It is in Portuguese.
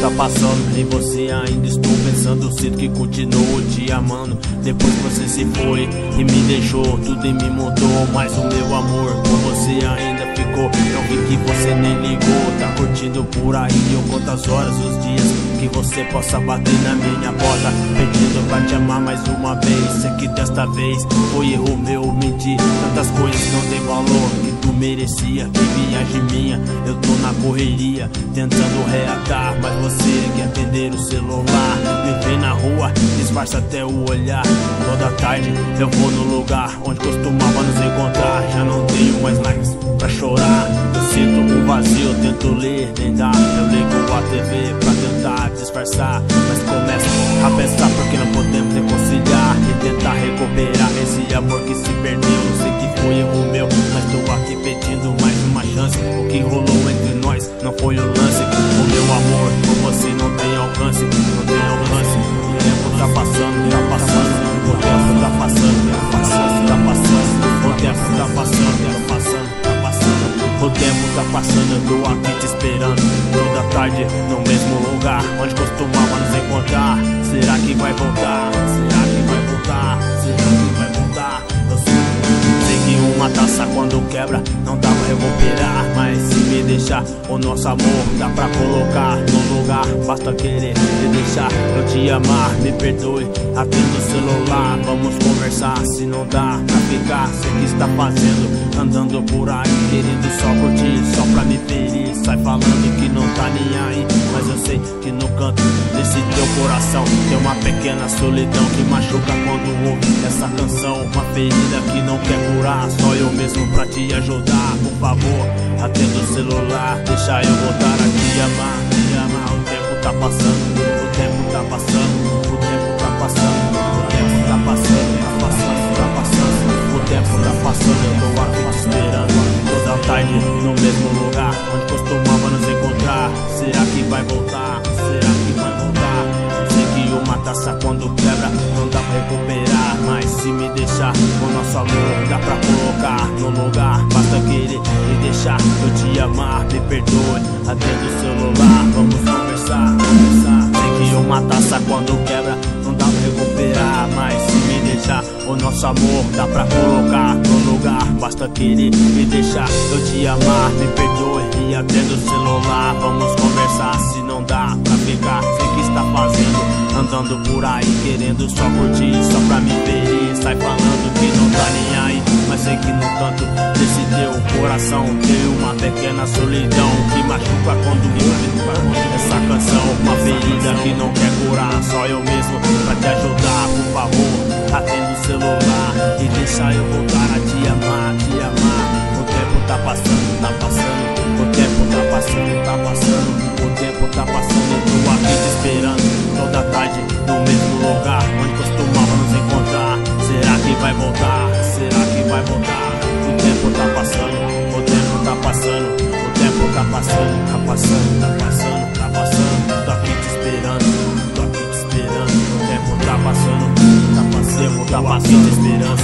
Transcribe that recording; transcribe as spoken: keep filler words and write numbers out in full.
tá passando e você ainda estou pensando. Sinto que continuo te amando. Depois que você se foi e me deixou, tudo em mim mudou, mas o meu amor por você ainda ficou. Não vi que você nem ligou, tá curtindo por aí. Eu conto as horas, os dias que você possa bater na minha porta, pedindo pra te amar mais uma vez. Sei que desta vez foi erro meu, mentir. Tantas coisas não tem valor que tu merecia. Que viagem minha, eu tô na correria tentando reatar, mas você quer atender o celular. Me vê na rua, disfarça até o olhar. Toda tarde eu vou no lugar onde costumava nos encontrar. Já não tenho mais likes pra chorar. Eu sinto um vazio, eu tento ler, nem dá. Eu ligo a T V pra tentar disfarçar, mas começo a pensar porque não podemos reconciliar e tentar recuperar esse amor que se perdeu. Sei que foi erro meu, mas tô aqui pedindo mais uma chance. O que rolou entre nós não foi o lance. O meu amor por você não tem alcance, não tem alcance. O tempo tá passando, tá passando. O tempo tá passando, tá passando, tá passando. O tempo tá passando, tá passando, tá passando. O tempo tá passando, eu tô aqui te esperando toda tarde no mesmo lugar onde costumava nos encontrar. Será que vai voltar? Será que vai voltar? Será que vai voltar? Eu sei que uma taça quando quebra não dá pra recuperar, mas se me deixar o nosso amor dá pra colocar no lugar. Basta querer me deixar eu te amar. Me perdoe, atendo o celular, vamos conversar. Se não dá pra ficar, sei que está fazendo, andando por aí querendo só curtir, só pra me ferir. Sai falando que não tá nem aí, mas eu sei que no canto desse teu coração tem uma pequena solidão que machuca quando ouve essa canção. Uma ferida que não quer curar, só eu mesmo pra te ajudar. Por favor, atenda o celular, deixa eu voltar a te amar, te amar. O tempo tá passando, o tempo tá passando, o tempo tá passando, o tempo tá passando, tá passando, tá passando. O tempo tá passando, eu tô aqui te esperando toda tarde no mesmo lugar onde costumava nos encontrar. Será que vai voltar? Será que vai voltar? Sei que uma taça quando quebra não dá pra recuperar, mas se me deixar o nosso amor dá pra colocar no lugar. Basta querer me deixar eu te amar. Me perdoe, atendo o celular, vamos conversar, conversar. Sei que uma taça quando quebra não dá pra recuperar, mas se me deixar o nosso amor dá pra colocar no lugar. Basta querer me deixar eu te amar. Me perdoe e atendo o celular, vamos conversar. Se não dá pra ficar, sei que está fazendo, andando por aí querendo só curtir, só pra me ferir. Sai falando que não tá nem aí, mas sei que no canto desse teu coração tem uma pequena solidão que machuca quando ouve essa canção. Uma ferida que não quer curar, só eu mesmo pra te ajudar. Por favor, atenda o celular e deixa eu voltar a te amar, te amar. O tempo tá passando, tá passando. O tempo tá passando, tá passando. O tempo tá passando, eu tô aqui te esperando toda tarde no mesmo lugar onde costumava nos encontrar. Será que vai voltar? Será que vai voltar? O tempo tá passando, o tempo tá passando. O tempo tá passando, tá passando, tá passando, tá passando. Tô aqui te esperando, tô aqui te esperando. O tempo tá passando, tá passando, tá passando, te esperando.